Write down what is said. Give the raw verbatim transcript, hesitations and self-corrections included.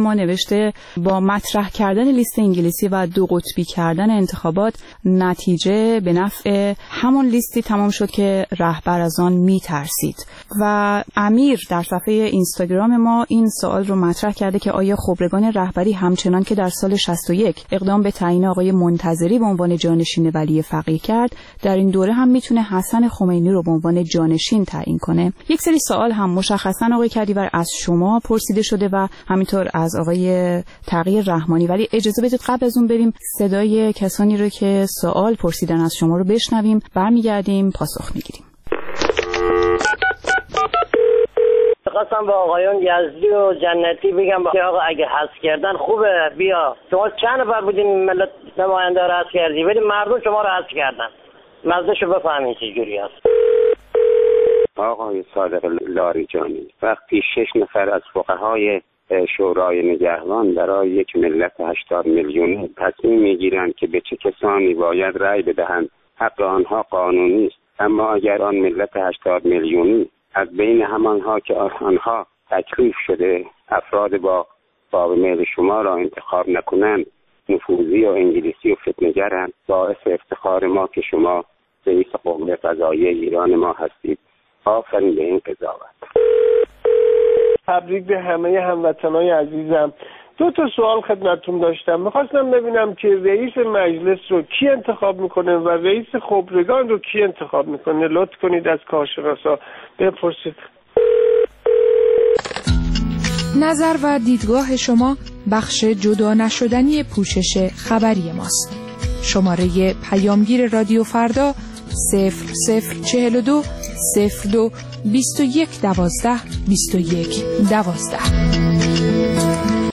ما نوشته با مطرح کردن لیست انگلیسی و دو قطبی کردن انتخابات نتیجه به نفع همون لیستی تمام شد که رهبر از آن میترسید. و امیر در صفحه اینستاگرام ما این سوال رو مطرح کرده که آیا خبرگان رهبری همچنان که در سال شصت و یک اقدام به تعیین آقای منتظری به عنوان جانشین ولی فقیه کرد، در این دوره هم میتونه حسن خمینی رو به عنوان جانشین تعیین کنه؟ یک سری سوال هم مشخصا آقای کدیور از شما پرسیده شده و همینطور از آقای تغییر رحمانی، ولی اجازه بدید قبل از اون بریم صدای کسانی رو که سوال پرسیدن از شما رو بشنویم، برمیگردیم پاسخ میگیریم. خواستم با آقایان یزدی و جنتی بگم که آقا اگه حذف کردن خوبه، بیا شما چند نفر بودین ملت نماینده رو حذف کردی، ولی مردم شما رو حذف کردن، مزدشو بفهمین چجوری هست. آقای صادق لاریجانی، وقتی شش نفر از فقهای شورای نگهبان برای یک ملت هشتاد میلیونی تصمیم میگیرند که به چه کسانی باید رأی بدهند، حق آنها قانونی است، اما اگر آن ملت هشتاد میلیونی از بین همانها که آنها تکلیف شده افراد با باب میل شما را انتخاب نکنند، نفوذی و انگلیسی و فتنه‌گرند، باعث افتخار ما که شما رئیس قوه قضاییه ایران ما هستید. آفرین به این قضاوت. تبریک به همه هموطنای عزیزم. دو تا سوال خدمتتون داشتم. میخواستم ببینم که رئیس مجلس رو کی انتخاب میکنه و رئیس خبرگان رو کی انتخاب میکنه. لطف کنید از کارشناسا بپرسید. نظر و دیدگاه شما بخش جدا نشدنی پوشش خبری ماست. شماره پیامگیر رادیو فردا صفر صفر چهل و دو صفر دو بیست و یک دوازده بیست و یک دوازده.